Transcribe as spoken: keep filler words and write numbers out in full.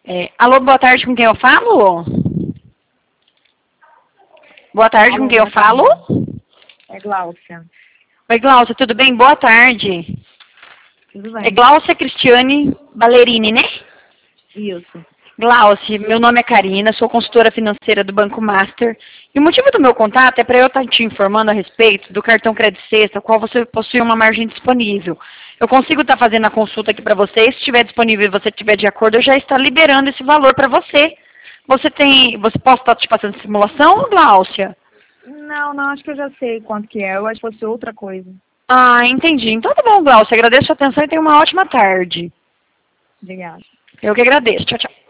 É, alô, boa tarde, com quem eu falo? Boa tarde, Alô, com quem eu boa falo? tarde. É Gláucia. Oi, Gláucia, tudo bem? Boa tarde. Tudo É bem? Gláucia Cristiane Ballerini, né? Isso. Gláucia, meu nome é Karina, sou consultora financeira do Banco Master. E o motivo do meu contato é para eu estar te informando a respeito do cartão Crédito Sexta, qual você possui uma margem disponível. Eu consigo estar fazendo a consulta aqui para você, se estiver disponível e você estiver de acordo, eu já estou liberando esse valor para você. Você tem, você pode estar te passando simulação, Gláucia? Não, não, acho que eu já sei quanto que é. Eu acho que fosse outra coisa. Ah, entendi. Então tá bom, Gláucia, agradeço a atenção e tenha uma ótima tarde. Obrigada. Eu que agradeço. Tchau, tchau.